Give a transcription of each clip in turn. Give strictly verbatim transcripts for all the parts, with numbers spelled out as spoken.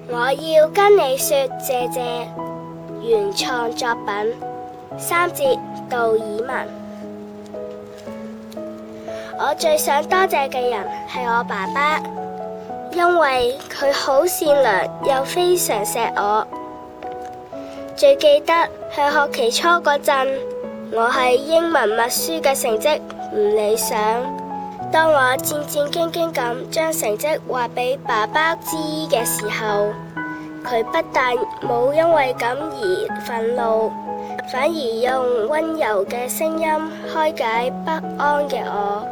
我要跟你說謝謝。原創作品三節杜爾文。我最想多謝嘅人係我爸爸，因為佢好善良又非常錫我。最記得係學期初嗰陣，我喺英文默書嘅成績唔理想。當我戰戰兢兢咁將成績話俾爸爸知嘅時候，佢不但冇因為咁而憤怒，反而用溫柔嘅聲音開解不安嘅我。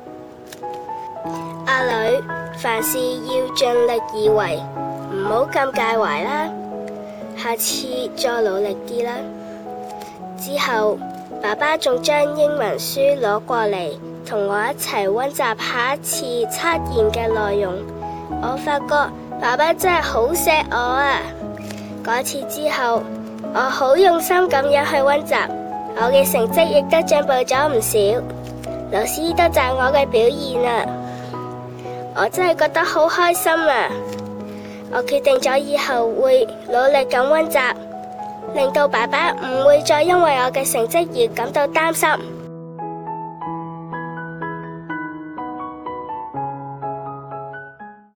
阿女，凡事要盡力而為，唔好咁介懷啦，下次再努力啲啦。之後爸爸仲將英文書攞過嚟同我一齊溫習下一次測驗嘅內容。我發覺爸爸真係好錫我啊！嗰次之後，我好用心咁樣去溫習，我嘅成績亦都進步咗唔少，老師都讚我嘅表現啊！我真係覺得好開心啊！我決定咗以後會努力咁溫習，令到爸爸唔會再因為我嘅成績而感到擔心。